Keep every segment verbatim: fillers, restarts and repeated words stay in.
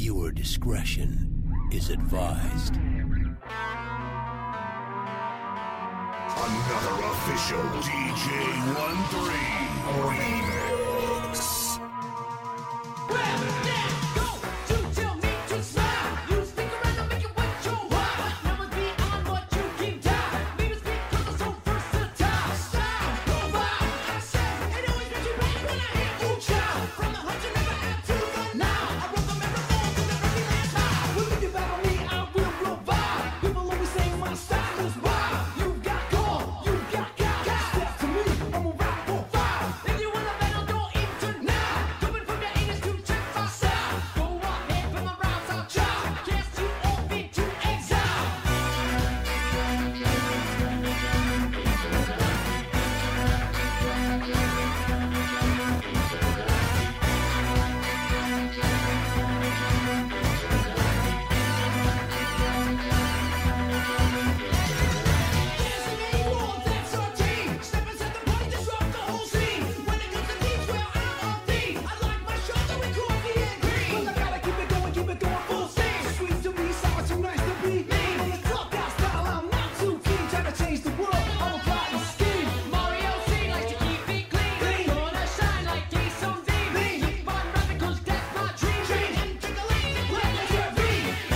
Viewer discretion is advised. Another official D J one three remix. Well, now, go to tell me to smile. You stick around and make it what you want. Never be on what you keep down. Maybe it's because I'm so versatile. Style, go by, I say. It always makes you back when I hear ooh child. From the hunt you never had to the now. I wrote the microphone to the very last time. When you battle me, I will provide. People always say my style is wild. You got gold, you got got got. Step to me, I'm a rock for five. If you wanna battle, don't even tonight. Coming from your anus to check my sound. Go ahead, put my rhymes out, child. Cast you off into exile. Dancing anymore, that's our team. Step inside the party, disrupt the whole scene. When it comes to beats, well, I'm on theme. I like my shots with coffee and cream. 'Cause I gotta keep it going, keep it going full steam. Sweet to be sour, too nice to be mean. On the club out style, I'm not too keen. Trying to change the world, I'm a plot and scheme. Mario C likes to keep it clean. Gonna shine like Ace on D. Keep on rapping 'cause that's my dream. And take a lean, let me hear me.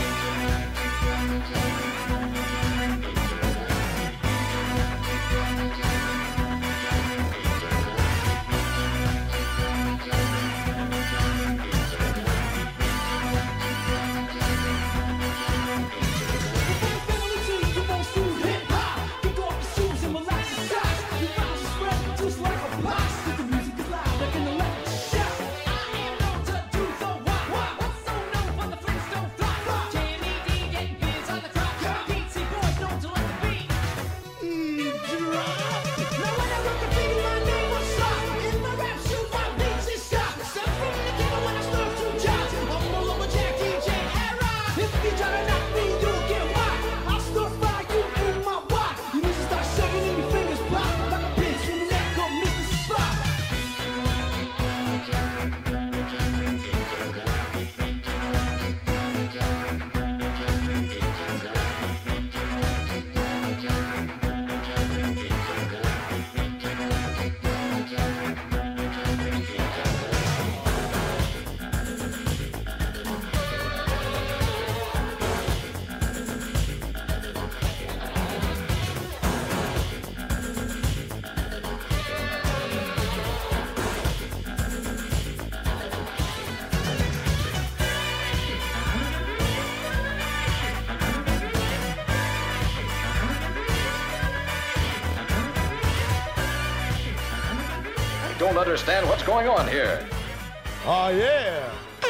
Don't understand what's going on here. Oh, yeah.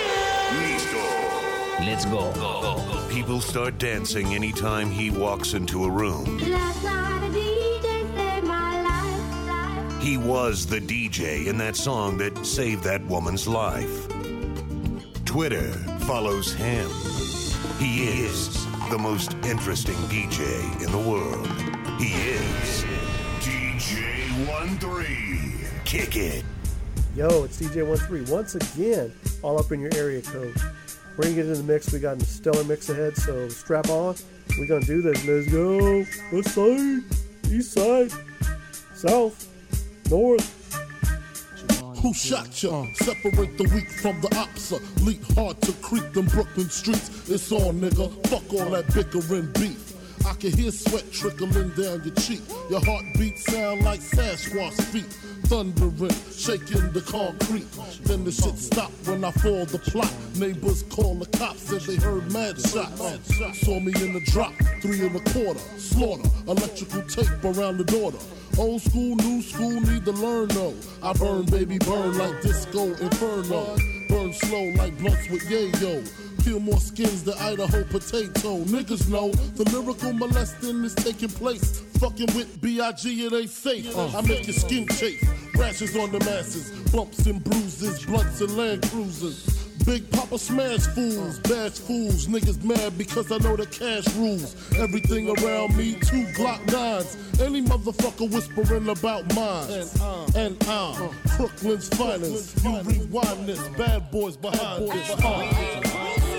Listo. Let's go. People start dancing anytime he walks into a room. Last night a D J saved my life. He was the D J in that song that saved that woman's life. Twitter follows him. He is the most interesting D J in the world. He is D J one three. Kick it. Yo, it's D J one three once again, all up in your area code. We're going to get into the mix. We got a stellar mix ahead, so strap on. We're going to do this. Let's go. West side, east side, south, north. Who shot ya? Separate the weak from the obsolete. Hard to creep them Brooklyn streets. It's on, nigga. Fuck all that bickering beef. I can hear sweat trickling down your cheek. Your heartbeat sound like Sasquatch feet. Thundering, shaking the concrete. Then the shit stopped when I fall the plot. Neighbors call the cops, said they heard mad shots. Saw me in the drop, three and a quarter. Slaughter, electrical tape around the daughter. Old school, new school, need to learn though. I burn, baby, burn like disco inferno. Burn slow like blunts with yayo. Peel more skins than Idaho potato. Niggas know the lyrical molesting is taking place. Fucking with B I G it ain't safe. Uh, I make your skin chafe. Rashes on the masses. Bumps and bruises. Blunts and Land Cruisers. Big Papa smash fools, bash fools. Niggas mad because I know the cash rules. Everything around me, two Glock nines. Any motherfucker whispering about mine. And I'm, and I'm Brooklyn's finest. You rewind this, bad boys behind this. Uh.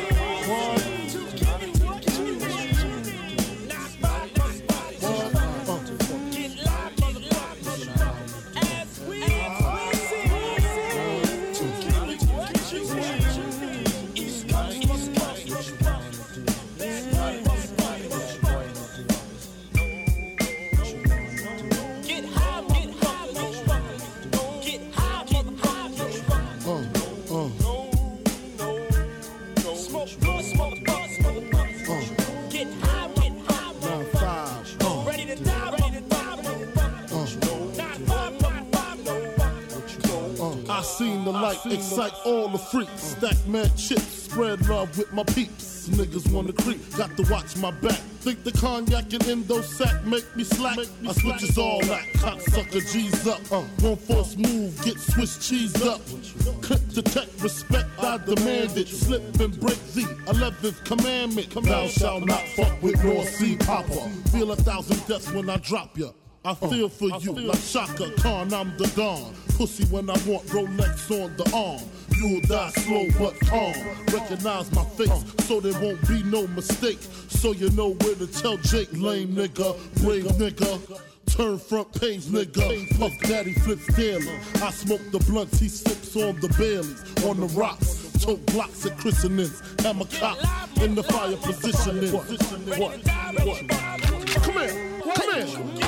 Seen the light excite all the freaks. Stack mad chips, spread love with my peeps. Niggas wanna creep, got to watch my back. Think the cognac and endo sack make me slack. I switches all that, cocksucker G's up. Uh, one false move, get Swiss cheese up. Click to tech, respect I demand it. Slip and break the eleventh commandment. Thou shalt not fuck with North Sea Popper. Feel a thousand deaths when I drop ya. I feel for you like Shaka Khan, I'm the Don. Pussy when I want Rolex on the arm. You'll die slow but calm. Recognize my face so there won't be no mistake. So you know where to tell Jake, lame nigga, brave nigga. Turn front page nigga, Puff Daddy flips daily. I smoke the blunts, he sips on the Baileys. On the rocks, choke blocks at christenings. Hammer cop in the fire positioning. What? What? What? Come here, come here.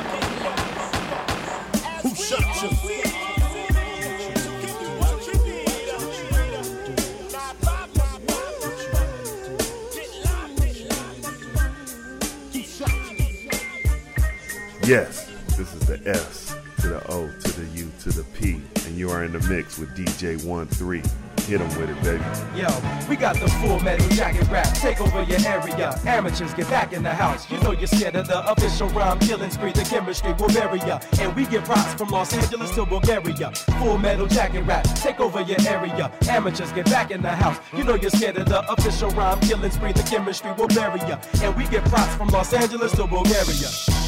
Who shot you? Yes, this is the S to the O to the U to the P, and you are in the mix with D J one three. Hit them with it, baby. Yo, we got the full metal jacket rap. Take over your area. Amateurs, get back in the house. You know you're scared of the official rhyme killing spree. The chemistry will bury ya. And we get props from Los Angeles to Bulgaria. Full metal jacket rap. Take over your area. Amateurs, get back in the house. You know you're scared of the official rhyme killing spree. The chemistry will bury ya. And we get props from Los Angeles to Bulgaria.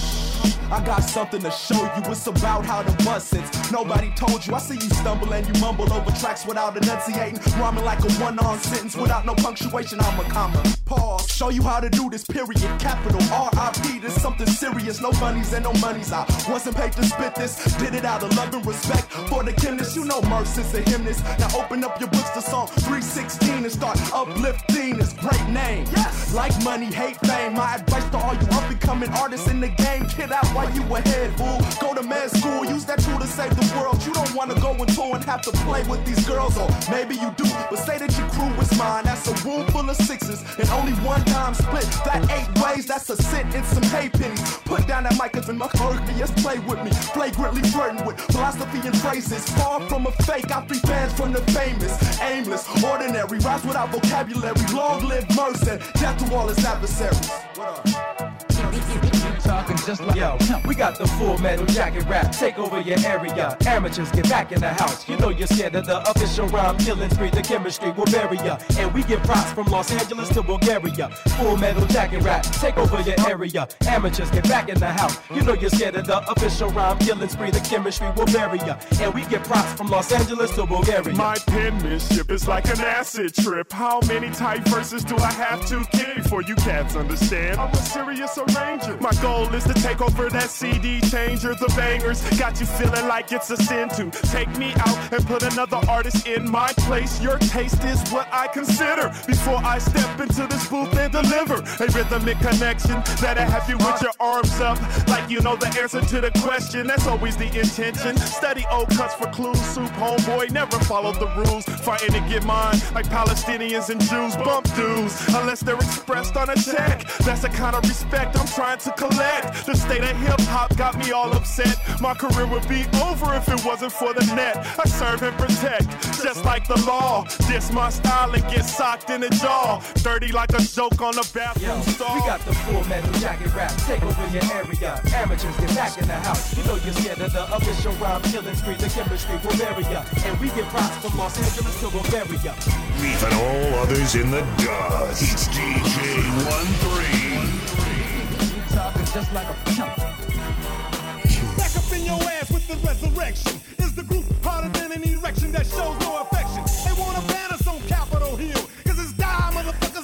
I got something to show you, it's about how the bus sits. Nobody told you, I see you stumble and you mumble over tracks without enunciating. Rhyming like a one-on sentence without no punctuation, I'm a comma. Pause, show you how to do this, period. Capital R I P, this something serious. No funnies and no monies, I wasn't paid to spit this. Did it out of love and respect for the chemist. You know Mercy's a hymnist. Now open up your books to Psalm three sixteen and start uplifting this great name. Yes. Like money, hate fame. My advice to all you up-and-coming artists in the game, kid out while you ahead, fool. Go to med school, use that tool to save the world. You don't want to go and tour and have to play with these girls, or maybe you do, but say that your crew is mine. That's a room full of sixes and only one dime split. That eight ways, that's a cent and some hay pennies. Put down that mic and Mercury, play with me. Flagrantly flirting with philosophy and phrases. Far from a fake, I three fans from the famous. Aimless, ordinary, rise without vocabulary. Long live Mercy, death to all his adversaries. What up? Talking just like yo, we got the full metal jacket rap. Take over your area. Amateurs, get back in the house. You know you're scared of the official rhyme killing spree. The chemistry will bury ya. And we get props from Los Angeles to Bulgaria. Full metal jacket rap. Take over your area. Amateurs, get back in the house. You know you're scared of the official rhyme killing spree. The chemistry will bury ya. And we get props from Los Angeles to Bulgaria. My penmanship is like an acid trip. How many tight verses do I have to kick before you cats understand? I'm a serious arranger. My goal is to take over that C D changer. The bangers got you feeling like it's a sin to take me out and put another artist in my place. Your taste is what I consider before I step into this booth and deliver a rhythmic connection that'll have you with your arms up like you know the answer to the question. That's always the intention. Study old cuts for clues. Soup homeboy, never follow the rules. Fighting to get mine like Palestinians and Jews. Bump dues unless they're expressed on a check. That's the kind of respect I'm trying to collect. The state of hip-hop got me all upset. My career would be over if it wasn't for the net. I serve and protect, just like the law. Diss my style and get socked in the jaw. Dirty like a joke on the bathroom stall. We got the full metal jacket rap. Take over your area. Amateurs, get back in the house. You know you're scared of the official rhyme killing spree. The chemistry will bury ya. And we get props from Los Angeles to Bulgaria. Leaving all others in the dust. It's D J one three. Talking just like a pimp. Back up in your ass with the resurrection. Is the group harder than an erection that shows no affection? They wanna ban us on Capitol Hill, cause it's die, motherfuckers.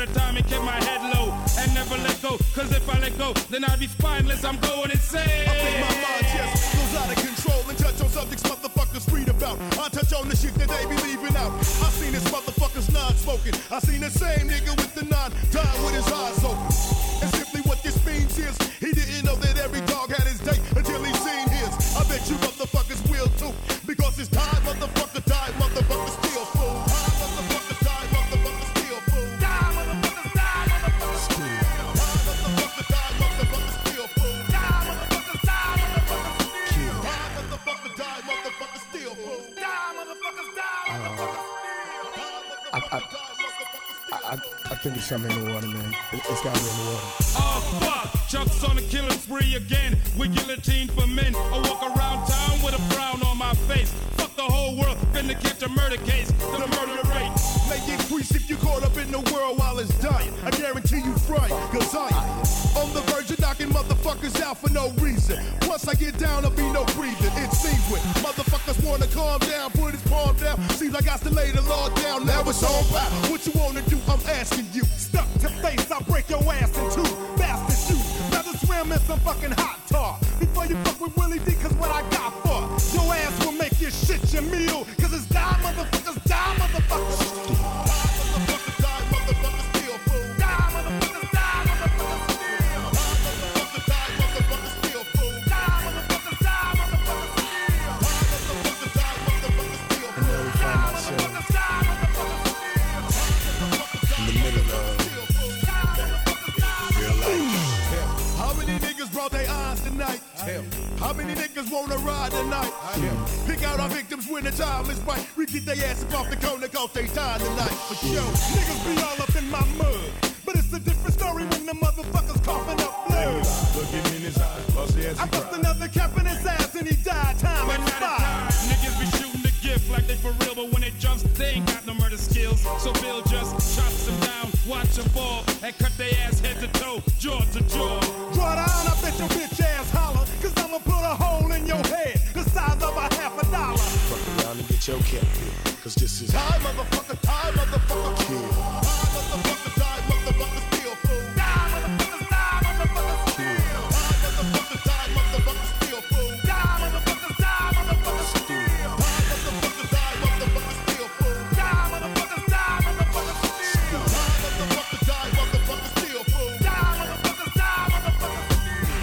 of time and kept my head low and never let go. Cause if I let go, then I'd be spineless. I'm going insane. I think my mind just goes out of control and touch on subjects motherfuckers read about. I touch on the shit that they be leaving out. I seen this motherfuckers non-smoking. I seen the same nigga with the nine dying with his eyes open. And simply what this means is he didn't know that every dog had his day until he seen his. I bet you motherfuckers will too. Because it's time, motherfucker, die, motherfucker, still fool. Time, motherfucker, die, motherfucker, still fool. Die, motherfucker, die, motherfucker, still. Die, motherfucker, die, motherfucker, still fool. Die, motherfucker, die, motherfucker, still. Die, motherfucker, die, motherfucker, still fool. Die, motherfucker, die, motherfucker, still. I, I, I, I think it's something in the water, man. It, it's gotta be in the water. Oh, fuck. Chuck's on a killing spree again with guillotine for men. I walk around town with a frown on my face. Fuck the whole world, finna catch a murder case. The murder rate may increase if you caught up in the world while it's dying. I guarantee you frying, cause I am on the verge of knocking motherfuckers out for no reason. Once I get down, I'll be no breathing. It seems when motherfuckers wanna calm down, put his palm down. Seems like I still lay the law down, now it's on back. What you wanna do, I'm asking you. Stuck to face, I'll break your ass in two. Bastard you, rather swim in some fucking hot tar. Before you fuck with Willie D, cause what I got for your ass will make you shit your meal. Cause it's die, motherfuckers, die, motherfuckers. How many niggas wanna ride tonight? Pick out our victims when the time is right. We get their asses off the corner cause they dying tonight. For sure, niggas be all up in my mud. But it's a different story when the motherfuckers coughing up blood. Look him in his eyes, bust I bust another cap in his ass and he died. Time expired. Niggas be shooting the gift like they for real, but when it jumps, they ain't got no murder skills. So Bill just chops them down, watch them fall, and cut their ass head to toe, jaw to jaw. Draw down, I bet your bitch ass holler, cause I'ma put a hole in your head, the size of a half a dollar. Fuck around and get your cat, cause this is time, motherfucker, time, motherfucker, kill. Time, motherfucker, time, motherfucker, still fool. Die, motherfuckers, die, motherfucker, still. Die, motherfucker, die, motherfucker, still fool. Die, motherfuckers, die, motherfucker, still. Die, motherfucker, die, motherfucker, still fool. Die, motherfuckers, die, motherfucker, still. Die, motherfucker, die, motherfucker, still fool. Die, motherfuckers, die, motherfucker, still.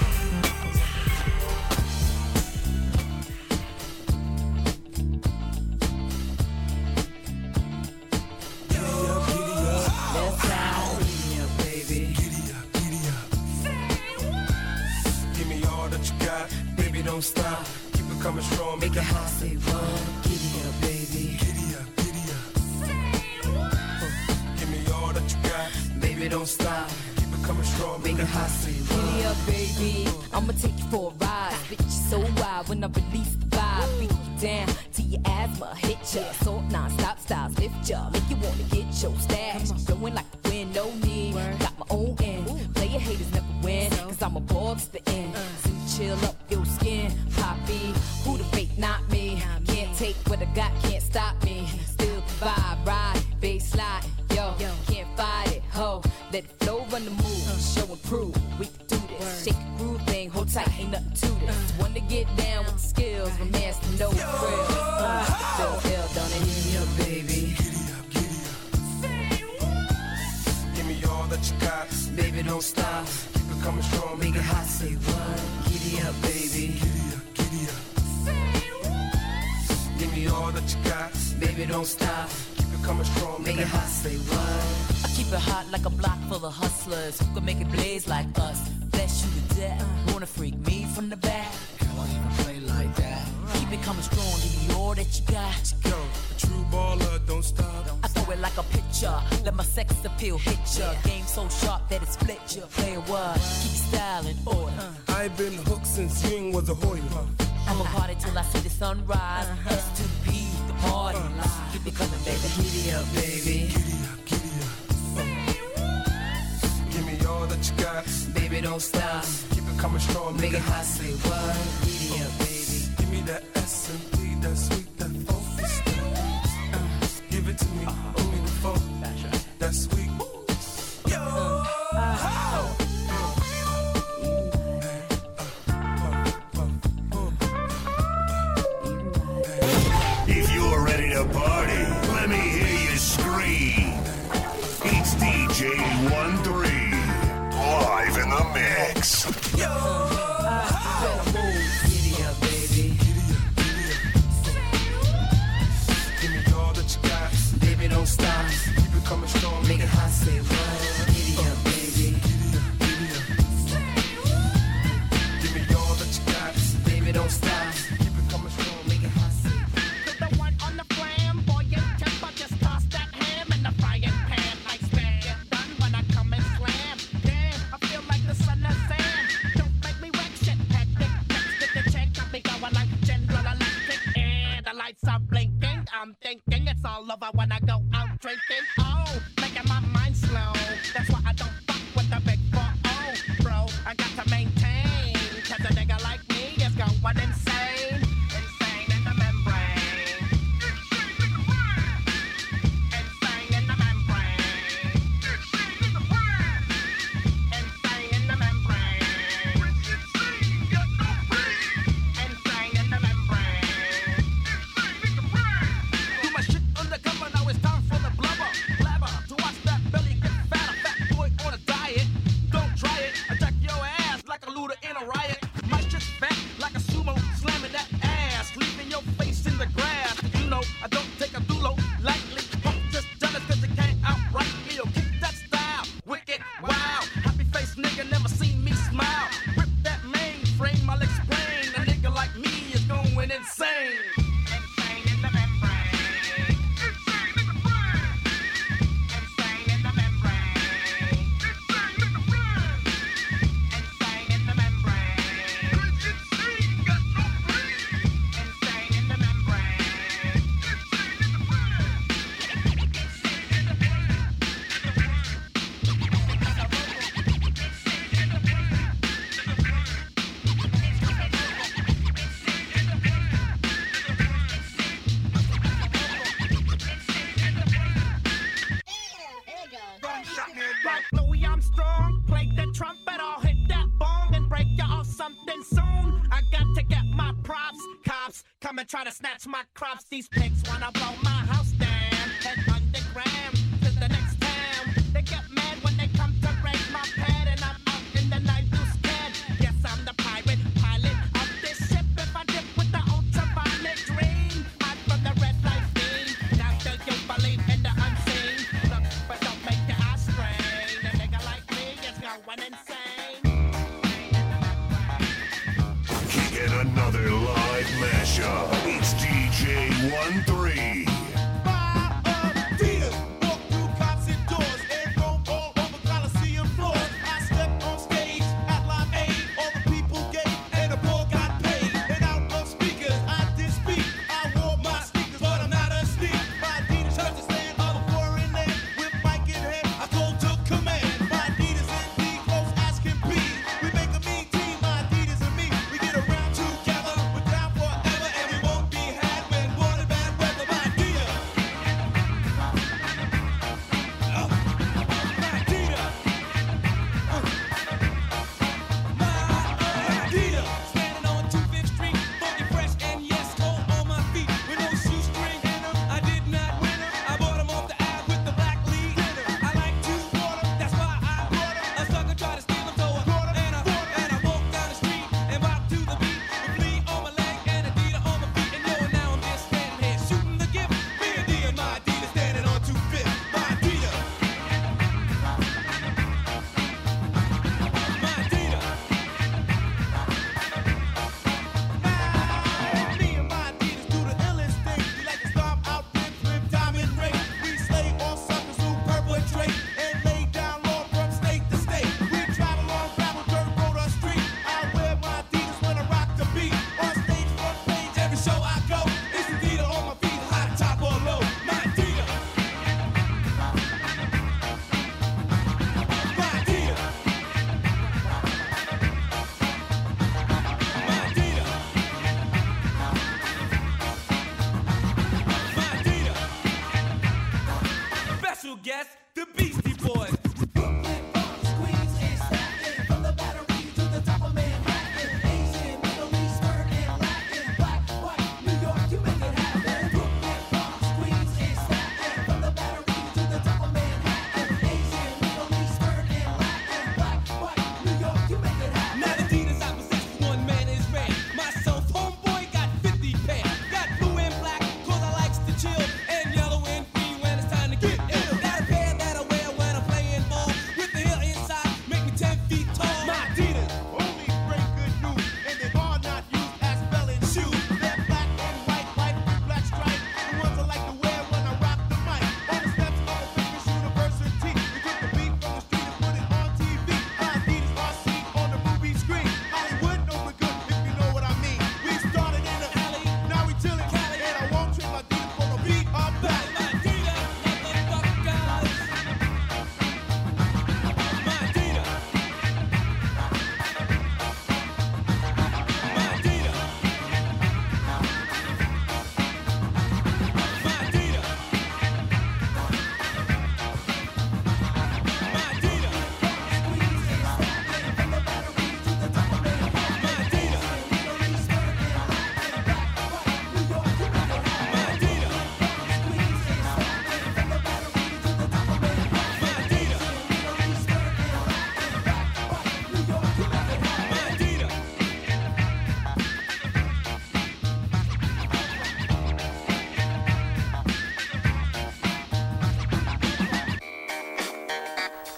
Don't stop, keep it coming strong, make it hot, say one, giddy up, baby. Giddy up, giddy up. Uh, give me all that you got, baby, don't stop, keep it coming strong, make it hot, say one. Giddy up, baby, I'ma take you for a ride. Bitch, you so wild when I release the vibe. Beat you down till your asthma hit ya. So non-stop styles lift ya, make you wanna get your stash. Blowing like the wind, no need, got my own end. Player haters never win, cause I'm a ball to the end. Chill up your skin, poppy. Who the fake, not me. Can't take what I got, can't stop me. Still the vibe, ride, bass slide, yo. Can't fight it, ho. Let it flow, run the move, show and prove. We can do this. Shake the groove thing, hold tight, ain't nothing to this. Wanna get down with the skills, romance to no frill. Feel ill, don't it? Giddy up, baby. Give me all that you got, baby, don't stop. Keep it coming strong, make it hot, say one. Giddy up, baby. Giddy up, giddy up. Give me all that you got, baby, don't stop. Keep it coming strong, make it hot, say what? I keep it hot like a block full of hustlers who can make it blaze like us. Bless you to death. Wanna freak me from the back? Come on, even play like that. Keep it coming strong, give me all that you got. Yo, a true baller, don't stop. I throw it like a pitcher, let my sex appeal hit ya. Game so sharp that it split ya. Play what? Keep your style in order. I've been hooked since Ying was a Hoyer. I'ma party till I see the sunrise. S to the P, the party line. Keep it coming, baby. Giddy up, baby. Giddy up, giddy up. Give me all that you got, baby, don't stop. Keep it coming strong, make it hot, say what? Giddy up, baby. Give me that S and P, that sweet, that focus. Uh, give it to me, uh-huh. Give me the phone, that's sweet. the party. Let me hear you scream. It's D J one three, live in the mix. Yo! Giddy up, baby. Give me all that you got. Baby, don't stop. Keep it coming strong. Make it hot, say what? Giddy up, baby. Give me all that you got. Baby, don't stop. Keep it coming strong. Make it hot, say what? The one on the flamboyant temper, just toss that ham in the frying pan like spam. Get done when I come and slam. Damn, I feel like the son of Sam. Don't make me wreck shit. Hectic, text the check. Got me going like General Electric. And the lights are blinking. I'm thinking it's all over when I go out drinking. Oh, making my mind slow. That's why I don't fuck with the big four oh, bro. I got to maintain. Cause a nigga like me is going insane. Insane in the membrane. Insane in the membrane. Insane in the membrane. Insane in the membrane. Do my shit undercover, now it's time for the blubber. Blabber, to watch that belly get fatter. Fat boy on a diet, don't try it. Attack your ass like a looter in a riot. My shit's fat like a sumo, slamming that ass, leaving your face in the grass. You know, I don't take a dulo lightly. Punk just jealous cause they can't outright me. Or kick that style, wicked, wow. Happy face nigga never seen me smile. Rip that mainframe, I'll explain. A nigga like me is going insane. Insane in the membrane. Insane in the brain. Insane in the membrane. Insane in the brain. Insane in the membrane. Insane got no brain. Insane in the membrane. Insane in the brain. Insane in the brain. Like Louis Armstrong, play the trumpet, I'll hit that bong and break you off something soon. I got to get my props, cops come and try to snatch my crops. These pigs wanna blow my house down, head underground to the next town. They get mad when they come to raid my pad, and I'm out in the night too scared. Yes, I'm the pirate pilot of this ship. If I dip with the ultraviolet green, hide from the red light beam. Now do you believe in the unseen? Look, but don't make your eyes strain. A nigga like me is going insane. Kicking another live mashup. It's D J one three. Five ideas,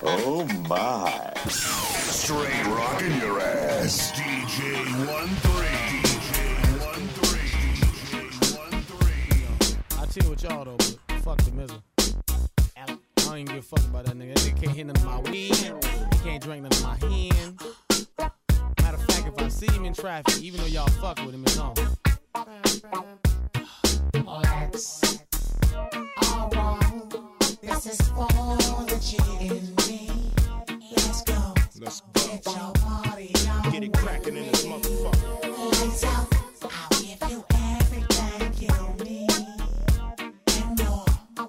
Oh my. Straight rocking your ass. D J one three. D J one three. I chill with y'all though, but fuck the mizzle. I don't even give a fuck about that nigga. That nigga can't hit none of my weed. He can't drink none of my hand. Matter of fact, if I see him in traffic, even though y'all fuck with him, it's on. Let's all wrong. This is for the G and me. Let's go. Let's go. Get your party on. Get it cracking in this motherfucker. Lights out. I'll give you everything you need and more.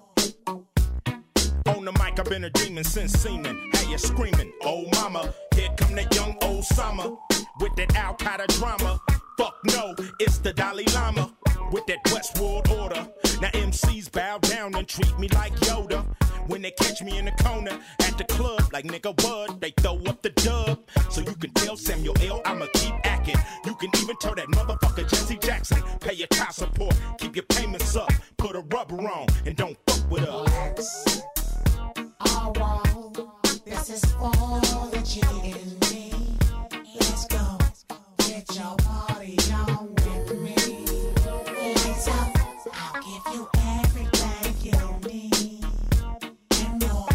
On the mic, I've been a demon since seeming. Hey, you screaming, oh mama. Here come the young Osama with that Al Qaeda drama. Fuck no, it's the Dalai Lama with that Westworld order. Now M Cs bow down and treat me like Yoda. When they catch me in the corner at the club, like nigga what? They throw up the dub. So you can tell Samuel L. I'ma keep acting. You can even tell that motherfucker Jesse Jackson. Pay your child support, keep your payments up. Put a rubber on and don't fuck with us. All wrong. This is for the G and me. Let's go. Get your party on with me. Lights out. I'll give you everything you need and more.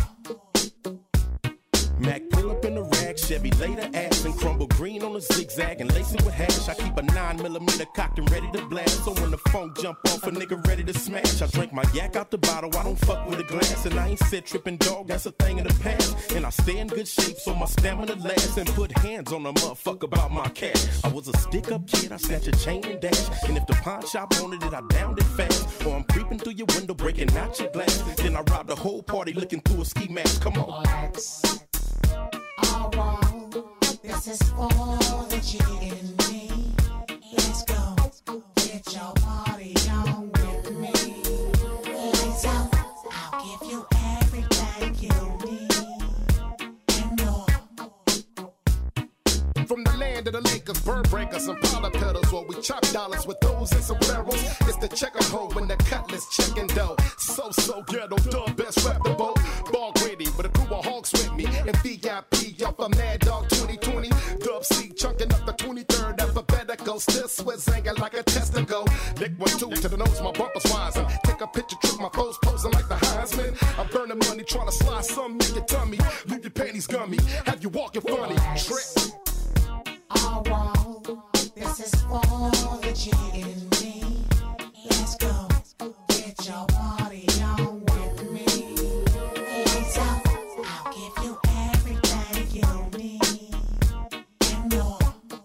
Mac pull up in the rag, Chevy later ass and crumble green on the zigzag and lace it with hash. I keep a nine millimeter cocked and ready to blast. So when the phone jump off, a nigga ready to smash. I drink my yak out the bottle, I don't fuck with a glass. And I ain't said tripping dog, that's a thing in the past. And I stay in good shape so my stamina lasts. And put hands on a motherfucker about my cash. I was a stick up kid, I snatch a chain and dash. And if the pawn shop wanted it, I downed it fast. Or I'm creeping through your window, breaking out your glass. Then I rob the whole party looking through a ski mask, come on. All wrong. This is for the G and me. Let's go. Get your party on with me. Lights out. I'll give you everything you need and more. From the land of the Lakers, bird breakers, and powder pedals, where we chop dollars with those and sombreros. It's the checker hole when the cutlass checking dough. So, so ghetto, dub best rap the boat. Ball gritty, but a crew of hawks with me. And V I P off a Mad Dog twenty twenty. Dub C chunking up the twenty-third alphabetical. Still Swiss hanging like a testicle. Lick one, two to the nose, my bumpers rising. Take a picture, trick my foes posing like the Heisman. I'm burning money, trying to slide some, make your tummy. Leave your panties gummy, have you walking funny. Trick. All wrong. This is for the G and me. Let's go. Get your party on with me. Lights out. I'll give you everything you need and more.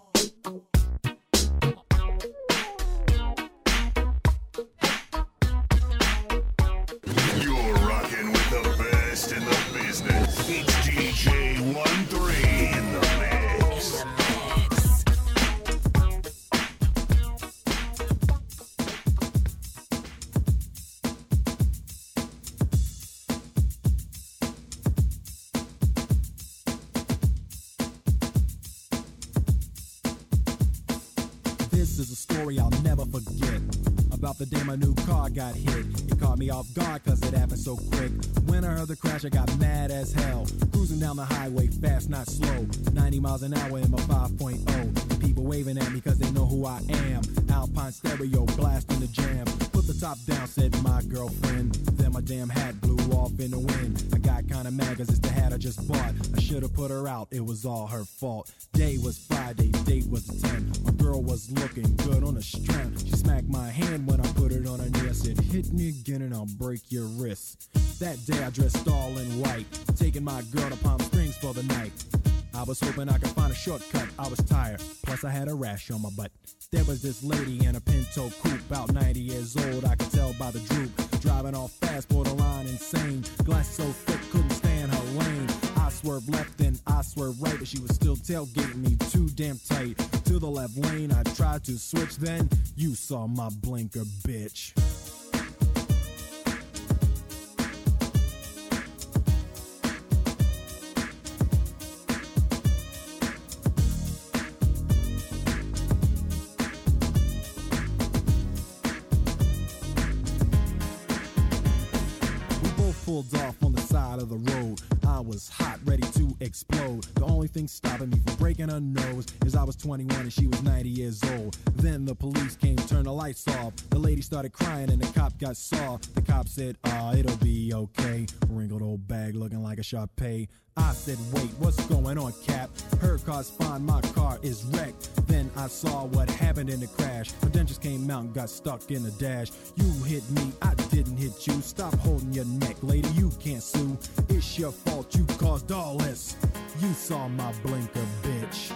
You're rocking with the best in the business. It's D J one three in the mix. This is a story I'll never forget. About the day my new car got hit. It caught me off guard cause it happened so quick. When I heard the crash I got mad as hell. Cruising down the highway fast, not slow. ninety miles an hour in my five point oh. People waving at me cause they know who I am. Alpine stereo blasting the jam. Put the top down, said my girlfriend. Then my damn hat blew off in the wind. I got kinda mad cause it's the hat I just bought. I should've put her out, it was all her fault. Day was Friday, date was the tenth. My girl was looking good on a strap. She smacked my hand when I put it on her knee. I said, hit me again and I'll break your wrist. That day I dressed all in white, taking my girl to Palm Springs for the night. I was hoping I could find a shortcut, I was tired, plus I had a rash on my butt. There was this lady in a Pinto coupe, about ninety years old, I could tell by the droop. Driving off fast, borderline insane, glass so thick, couldn't stand her lane. I swerved left and I swerved right, but she was still tailgating me too damn tight. To the left lane, I tried to switch, then you saw my blinker, bitch. Pulled off on the side of the road. I was hot, ready to explode. The only thing stopping me from breaking her nose is I was twenty-one and she was ninety years old. Then the police came, turned the lights off. The lady started crying and the cop got soft. The cop said, ah, it'll be okay. Wrinkled old bag looking like a Sharpay. I said, wait, what's going on, Cap? Her car's fine, my car is wrecked. Then I saw what happened in the crash. My dentures came out and got stuck in the dash. You hit me, I didn't hit you. Stop holding your neck, lady, you can't sue. It's your fault, you caused all this. You saw my blinker, bitch.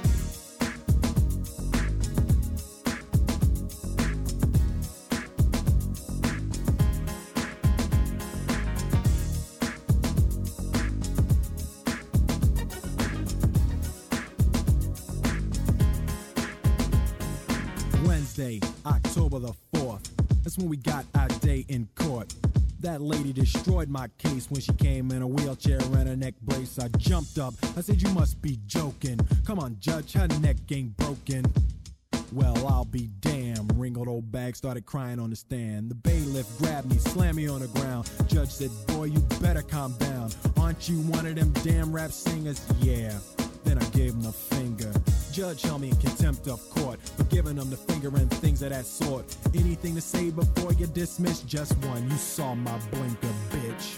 Wednesday, October the fourth. That's when we got our day in court. That lady destroyed my case when she came in a wheelchair and a neck brace. I jumped up, I said, you must be joking. Come on, judge, her neck ain't broken. Well, I'll be damned. Wrinkled old bag started crying on the stand. The bailiff grabbed me, slammed me on the ground. Judge said, boy, you better calm down. Aren't you one of them damn rap singers? Yeah. Then I gave him the finger. Judge held me in contempt of court for giving him the finger and things of that sort. Anything to say before you dismiss? Just one. You saw my blinker, bitch.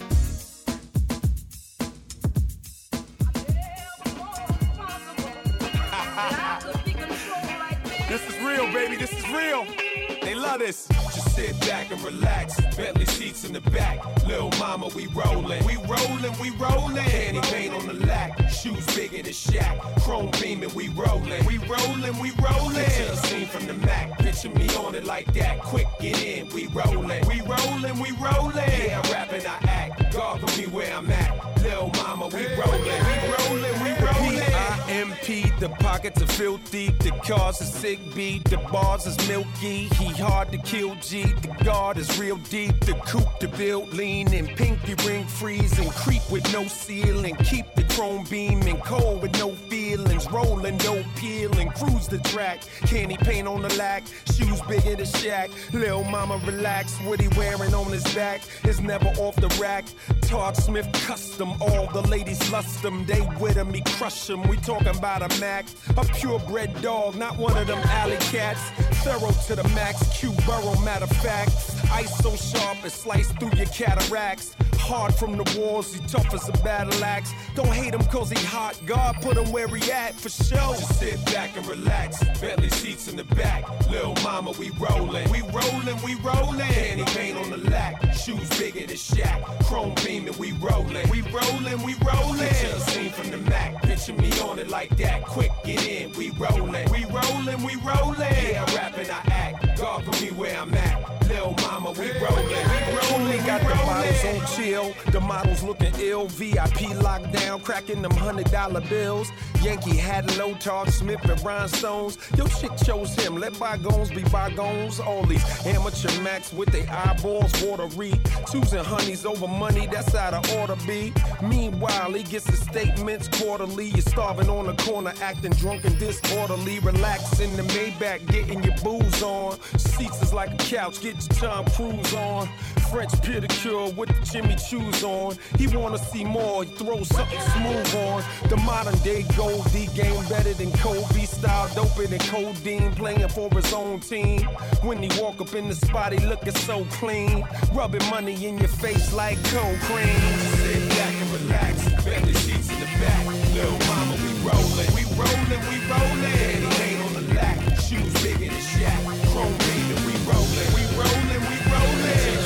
This is real, baby. This is real. They love this. Just sit back and relax. Bentley seats in the back. Lil' mama, we rollin'. We rollin', we rollin'. Candy paint on the lack. Shoes bigger than Shaq. Chrome beamin', we rollin'. We rollin', we rollin'. Picture a scene from the Mac. Picture me on it like that. Quick, get in. We rollin'. We rollin', we rollin'. Yeah, I rap and I act. God for me where I'm at. Lil' mama, we rollin'. We rollin', we rollin'. P I M P, the pockets are filthy. The cars are sick beat. The bars is milky. He hard to kill G. The guard is real deep. The coupe, the build lean and pinky ring freeze and creep with no ceiling. Keep the chrome beaming, cold with no feelings. Rolling, no peeling. Cruise the track. Candy paint on the lack. Shoes bigger than Shaq. Lil' mama relax. What he wearing on his back is never off the rack. Todd Smith custom. All the ladies lust them. They with him, he crush them. We talking about a Mac. A purebred dog, not one of them alley cats. Thorough to the max. Q Burrow, matter of fact. Ice so sharp it sliced through your cataracts. Hard from the walls, he tough as a battle axe. Don't hate him cause he hot, God put him where he at for sure. Just sit back and relax, Bentley seats in the back. Lil' mama, we rollin'. We rollin', we rollin'. Candy paint on the lack, shoes bigger than Shaq. Chrome beamin', we rollin'. We rollin', we rollin'. Picture a scene from the Mac, picture me on it like that. Quick, get in, we rollin'. We rollin', we rollin'. Yeah, I rap and I act, God for me where I'm at. Lil' mama, we rollin'. We rollin', got the bottles on chill. The models looking ill, V I P lockdown, cracking them hundred dollar bills. Yankee had low Todd Smith and rhinestones. Yo, shit chose him. Let bygones be bygones. All these amateur Macs with their eyeballs watery. Choosing honeys over money, that's how the order be. Meanwhile, he gets the statements quarterly. You're starving on the corner, acting drunk and disorderly. Relax in the Maybach, getting your booze on. Seats is like a couch, get your Tom Cruise on. French pedicure with the Jimmy Choos on. He wanna see more, he throw something smooth on. The modern day Goldie game better than Kobe. Style doper than codeine, playing for his own team. When he walk up in the spot, he looking so clean. Rubbing money in your face like cold cream. Sit back and relax, Bentley seats in the back. Lil' mama, we rollin'. We rollin', we rollin'. Candy paint on the lack, shoes bigger than Shaq. Chrome beamin', we rollin'. We rollin', we rollin'.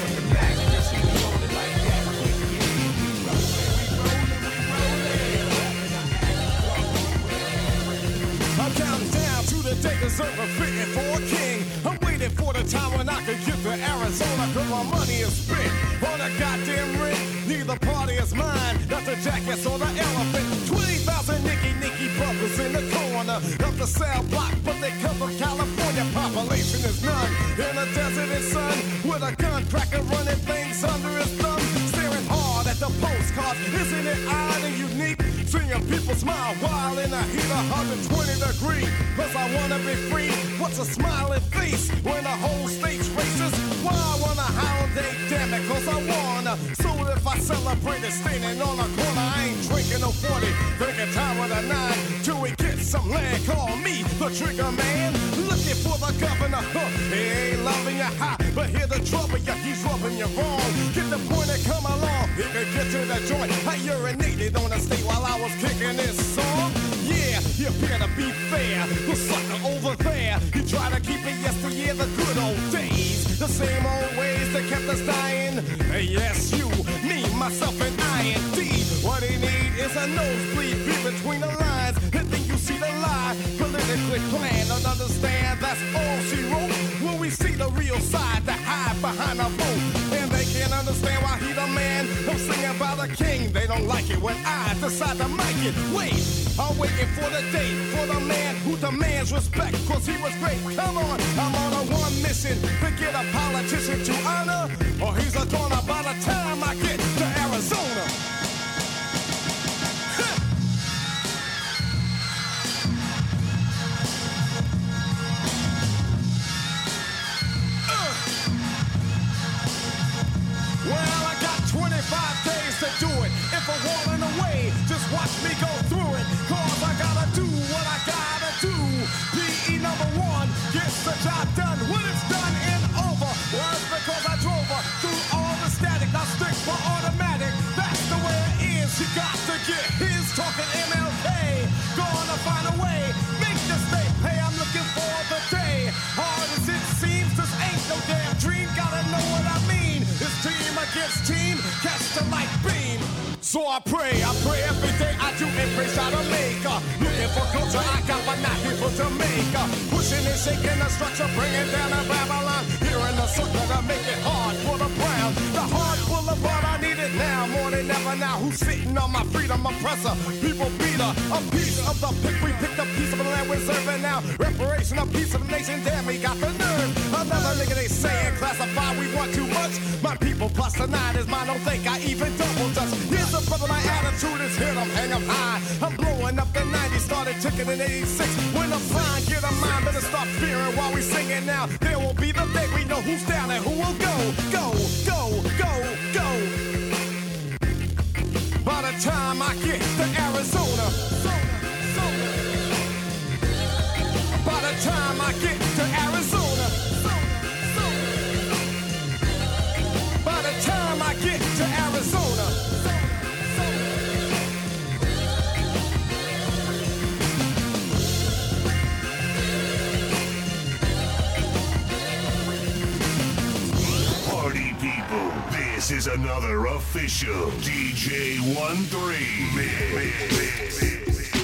They deserve a fitting for a king. I'm waiting for the time when I can get to Arizona, cause my money is spent on a goddamn rent. Neither party is mine, not the jackets or the elephant. twenty thousand Nicky Nicky brothers in the corner of the cell block, but they come from California. Population is none in the desert and sun, with a gun cracker running things under his thumb. Staring hard at the postcards, isn't it odd and unique? Seeing people smile while in the heat of one hundred twenty degrees. Cause I wanna be free. What's a smiling face when the whole state's racist? Why I wanna holiday, damn it, cause I wanna. So if I celebrated standing on a corner. I ain't drinking no forty, drinking time with a nine. Till we get some land, call me the trigger man. Looking for the governor, huh? He ain't loving you high, but hear the trouble, yeah, he's rubbing you wrong. Get the point and come along, he can get to the joint. I urinated on the stage while I was kicking this song. Yeah, you better be fair. The sucker over there, he try to keep it yesteryear, the good old days. The same old ways that kept us dying. Hey, yes, you, me, myself, and I and D. What he need is a nosebleed be between the lines. And then you see the lie, politically planned. Don't understand, that's all she wrote. When we see the real side, the hide behind a boat. And they can't understand why he the man. I'm singing about a king, they don't like it when I decide to mic it. Wait, I'm waiting for the day, for the man who demands respect, cause he was great. Come on, I'm on a one mission to get a politician to honor, or he's a goner by the time I get to Arizona. Well, I got twenty-five days to do it. If I'm walling away, just watch me go through it. Cause I gotta do what I gotta do. P E number one gets the job done when it's done and over. Well, it's because I drove her through all the static. Now stick for automatic. That's the way it is. You got to get his talking M L K. Gonna find a way. Make this thing. Hey, I'm looking for the day. Hard as it seems, this ain't no damn dream. Gotta know what I mean. It's team against team, catch the light beam. So I pray, I pray every day I do a praise out of Jamaica. Looking for culture, I got but not here for Jamaica. Pushing and shaking the structure, bringing down the Babylon. Here in the circle to make it hard for the brown. The hard boulevard, I need it now, more than ever now. Who's sitting on my freedom oppressor? People beater, a piece of the pick. We picked a piece of the land we're serving now. Reparation, a piece of the nation, damn, we got the nerve. Another nigga they saying classify, we want too much. My people plus the nine is mine, don't think I even double dutch. Here's the brother, my attitude is hit 'em, hang 'em high. I'm blowing up the nineties, started ticking in eighty-six. When the sign get a mind, better stop fearing while we singing now. There will be the day we know who's down and who will go, go, go, go, go. By the time I get to Arizona, by the time I get to Arizona, by the time I get to Arizona. Party people, this is another official D J one three mix.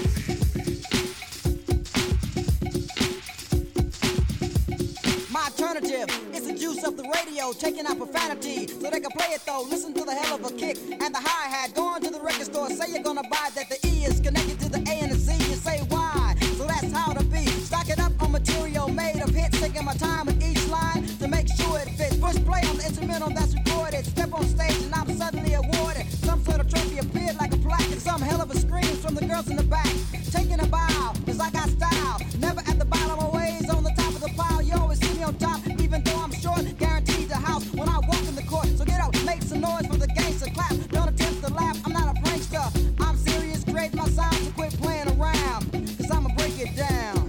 My alternative is the juice of the radio, taking out profanity so they can play it though. Listen to the hell of a kick and the hi-hat. Going to the record store, say you're gonna buy that the E is connected to the A and the Z. You say why? So that's how to be. Stock it up on material made of hits, taking my time with each line to make sure it fits. Push play on the instrumental that's recorded. Step on stage and I'm suddenly awarded some sort of trophy appeared like a plaque and some hell of a scream from the girls in the back. Taking a bow, cause I got style. Never at the bottom, always on the top of the pile. You always see me on top, even though I'm short. Guaranteed the house when I walk in the court. So get up, make some noise for the gangster. Clap, don't attempt to laugh, I'm not a prankster. I'm serious, create my sound, so quit playing around, cause I'ma break it down.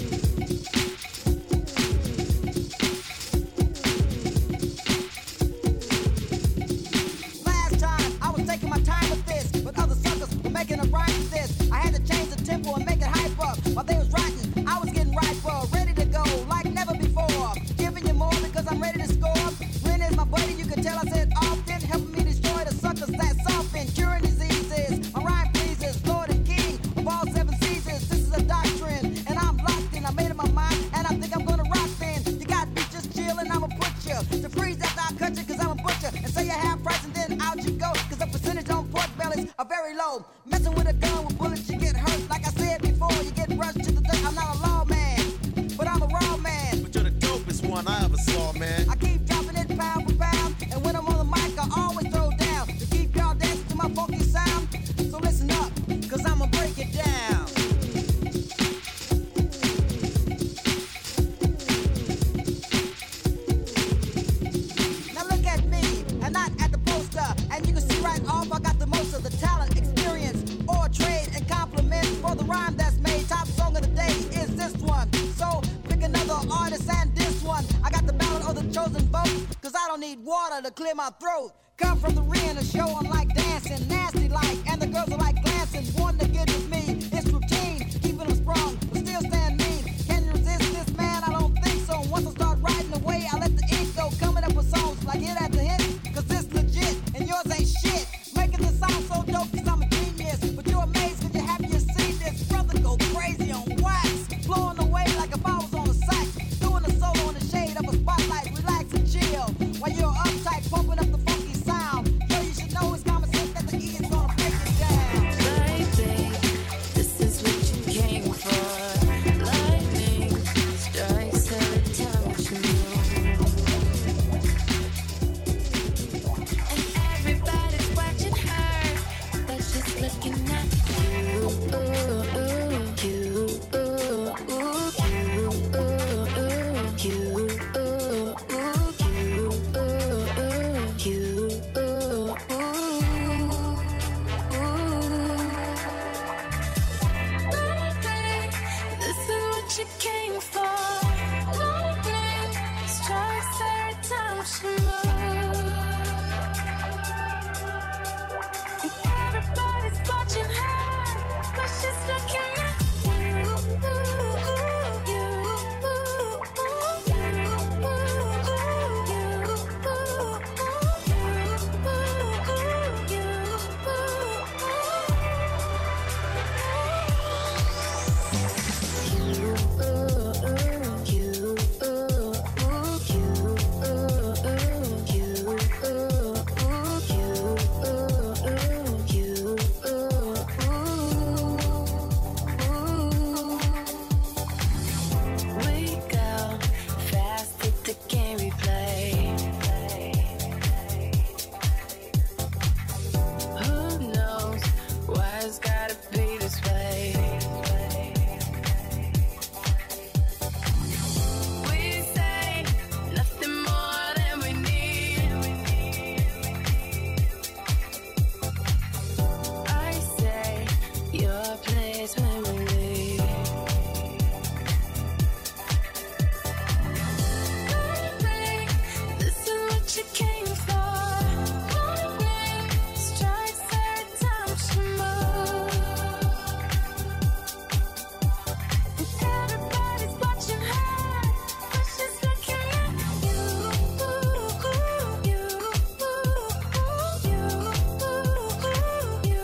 Last time, I was taking my time with this, but other suckers were making a rhyme with this. I had to change the tempo and make it hype up. While they was writing, I was getting riper, ready to go, like never before. Giving you more because I'm ready to score. Ren is my buddy, you can tell I said often, helping me destroy the suckers that soften, curing diseases. My rhyme pleases, Lord and King of all seven seasons. This is a doctrine, and I'm locked in. I made up my mind, and I think I'm gonna rock then. You got me just chillin', I'ma put you to freeze after I cut you, cause I'm a butcher. And say you have price, and then out you go, cause the percentage on pork bellies are very low. Messing with a gun with bullets, you get hurt. Like I said before, you get rushed to the dirt. I'm not a lawman, but I'm a raw man. But you're the dopest one I ever saw, man. I keep dropping it pound for pound, and when I'm on the mic, I always throw down to keep y'all dancing to my funky sound. So listen up, cause I'ma break it down. Now look need water to clear my throat. Come from the ring to show I'm like dancing, nasty like, and the girls are like glancing. One to get with me, it's routine, keeping them sprung, but still stand mean. Can you resist this, man? I don't think so. Once I start riding away, I let the ink go, coming up with songs like Hit After Hit, cause it's legit, and yours ain't shit. Making this sound so dope, cause I'm a genius, but you're amazed cause you're happy to see this brother go crazy on wax, blowing away like if I was on a sax, doing a solo in the shade of a spotlight, relax and chill, while you're uptight, pumping up the funky sound. Yo, you should know it's common sense that the E is gonna break it down. Baby, this is what you came for. Lightning strikes every time you move. And everybody's watching her, but she's looking at you. Ooh, ooh, you, ooh, ooh, you, ooh, ooh, you, ooh, ooh, you, ooh, ooh, ooh. This is what you came for. Lightning strikes every time she moves. And everybody's watching her, but she's looking at you. Ooh, you, ooh, you, we go fast that the game replay. Who knows why it's gotta be this way? We say nothing more than we need. I say your place when we leave. Baby, this is what you came for. Lightning strikes every time she moves. And everybody's watching her, but she's looking at you. Ooh, you, ooh, you, ooh, you,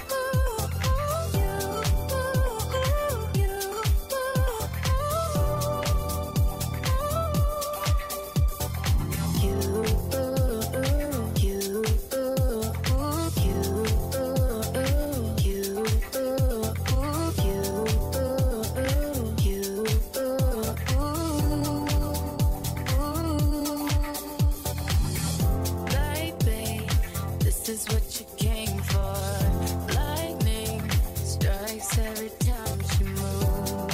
Baby, this is what you came for. Lightning strikes every time she moves.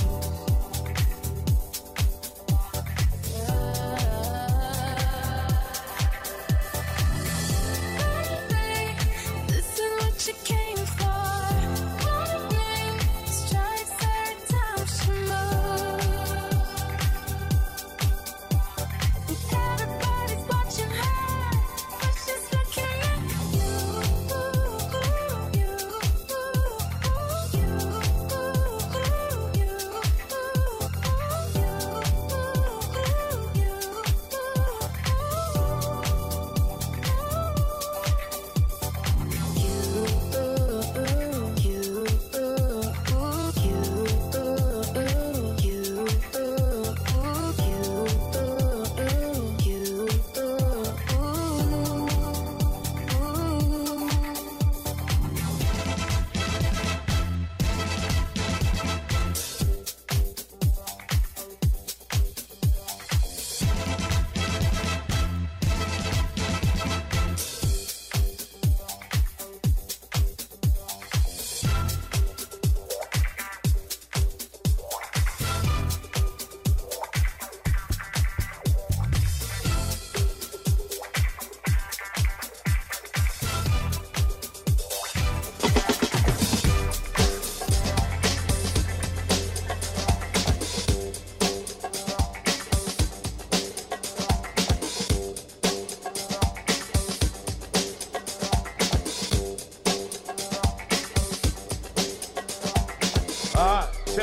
Baby, this is what you came for. Lightning strikes every time she moves. And everybody's watching her, but she's looking at you.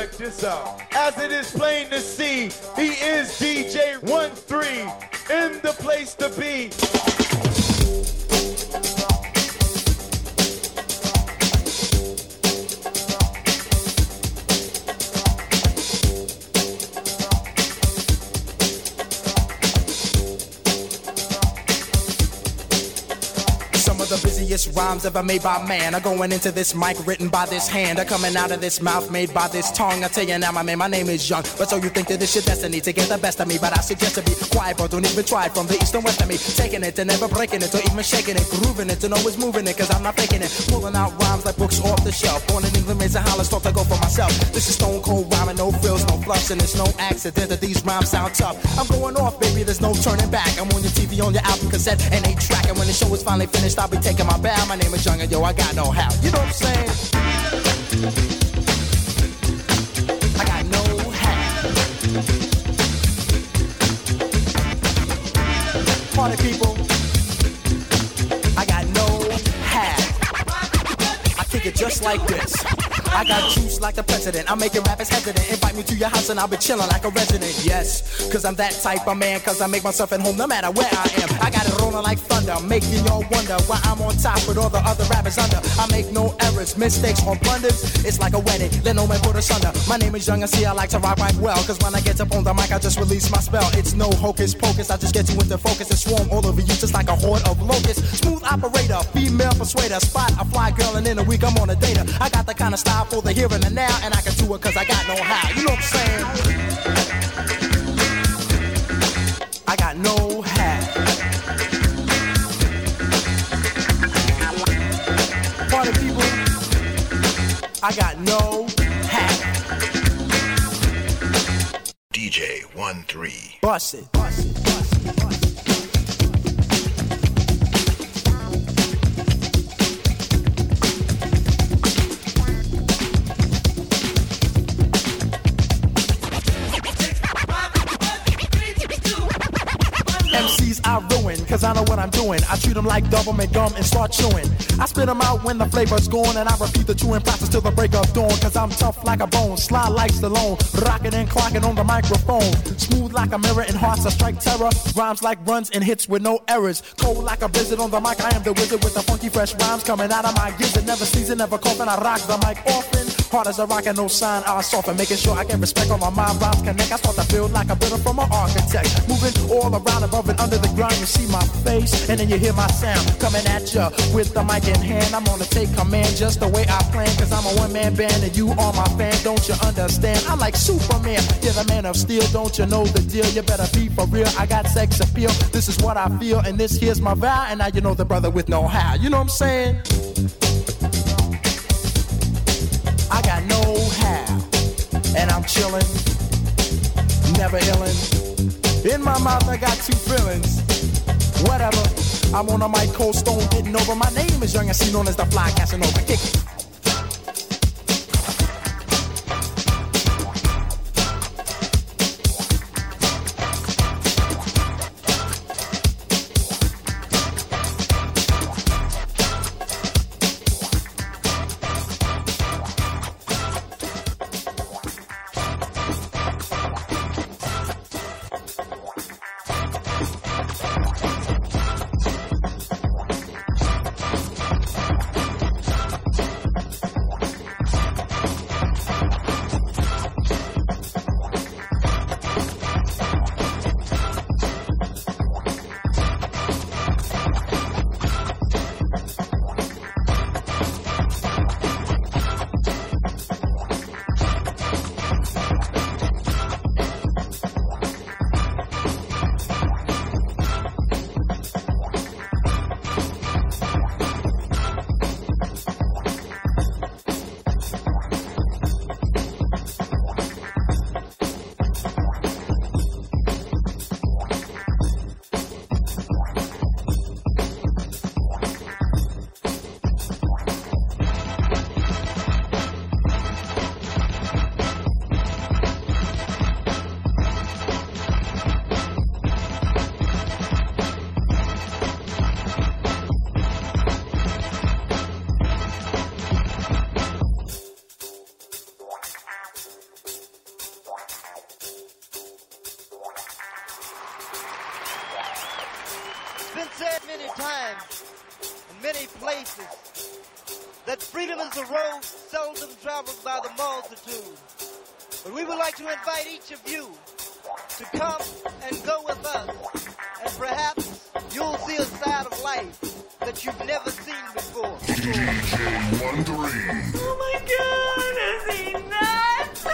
check this out. As it is plain to see, he is D J one three in the place to be. The busiest rhymes ever made by man are going into this mic written by this hand, are coming out of this mouth made by this tongue. I tell you now, my man, my name is Young. But so you think that it's your destiny to get the best of me? But I suggest to be quiet, but don't even try it. From the east and west of me, taking it and never breaking it, or even shaking it, grooving it, and always moving it, cause I'm not faking it. Pulling out rhymes like books off the shelf. Born in England, raised in Holland, thought to go for myself. This is stone cold rhyming, no frills, no fluffs, and it's no accident that these rhymes sound tough. I'm going off, baby, there's no turning back. I'm on your T V, on your album cassette, and eight track. And when the show is finally finished, I'll be taking my bow. My name is Young and yo, I got no how. You know what I'm saying? I got no how. Party people, I got no how. I kick it just like this. I got juice like the president. I'm making rappers hesitant. Invite me to your house and I'll be chilling like a resident. Yes, cause I'm that type of man. Cause I make myself at home no matter where I am. I got it rolling like thunder, making y'all wonder why I'm on top with all the other rappers under. I make no errors, mistakes or blunders. It's like a wedding, let no man put us under. My name is Young and see I like to rock right well. Cause when I get up on the mic I just release my spell. It's no hocus pocus, I just get you into focus and swarm all over you just like a horde of locusts. Smooth operator, female persuader, spot a fly girl and in a week I'm on a data. I got the kind of style for the here and the now, and I can do it cause I got no how. You know what I'm saying? I got no how. Party people, I got no how. D J one three. Bust it, bust it, bust it, bust it. M Cs I ruin, cause I know what I'm doing. I treat them like double gum and start chewing. I spit them out when the flavor's gone, and I repeat the chewing process till the break of dawn. Cause I'm tough like a bone, sly like Stallone, rocking and clocking on the microphone. Smooth like a mirror and hearts that strike terror. Rhymes like runs and hits with no errors. Cold like a blizzard on the mic, I am the wizard with the funky fresh rhymes coming out of my gizzard. Never sneezing, never coughing, I rock the mic often. Hard as a rock and no sign, I soften, making sure I get respect on my mind. Rhymes connect, I start to build like a builder from an architect. Moving all around, above and under the ground, you see my face, and then you hear my sound coming at ya with the mic in hand. I'm gonna take command just the way I plan, cause I'm a one-man band and you are my fan, don't you understand? I'm like Superman, you're the man of steel, don't you know the deal? You better be for real, I got sex appeal, this is what I feel, and this here's my vow, and now you know the brother with no how. You know what I'm saying? I got no how, and I'm chillin', never illin'. In my mouth I got two feelings. Whatever, I'm on a mic, cold stone, getting over. My name is Young and C, known as the Fly Casanova. Kick it. been said many times, in many places, that freedom is a road seldom traveled by the multitude. But we would like to invite each of you to come and go with us, and perhaps you'll see a side of life that you've never seen before. D J one three. Oh my God, is he nuts?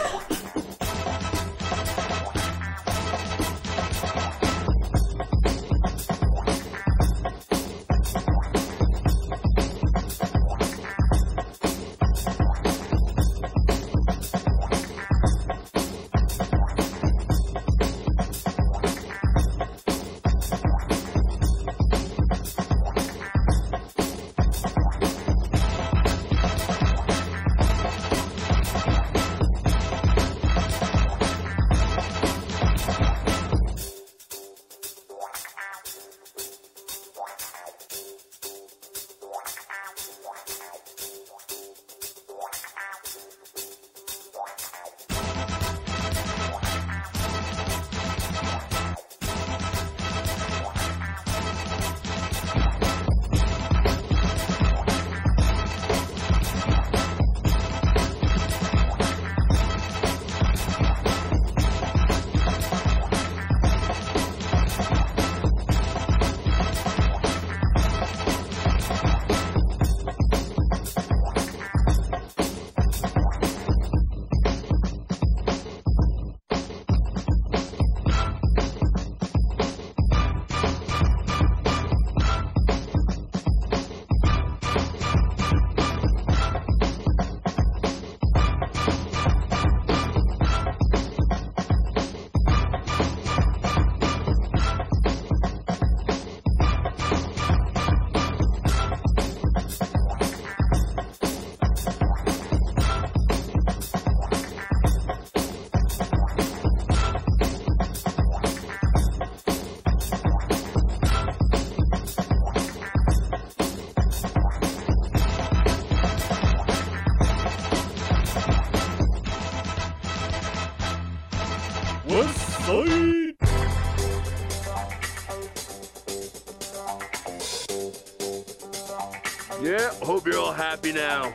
Yeah, hope you're all happy now.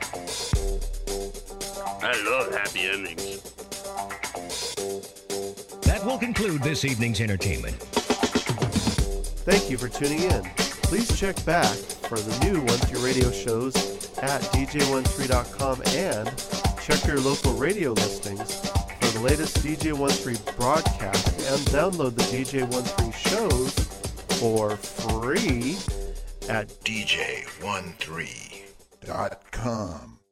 I love happy endings. That will conclude this evening's entertainment. Thank you for tuning in. Please check back for the new one three radio shows at D J one three dot com and check your local radio listings for the latest D J one three broadcast and download the D J one three shows for free at D J one three dot com.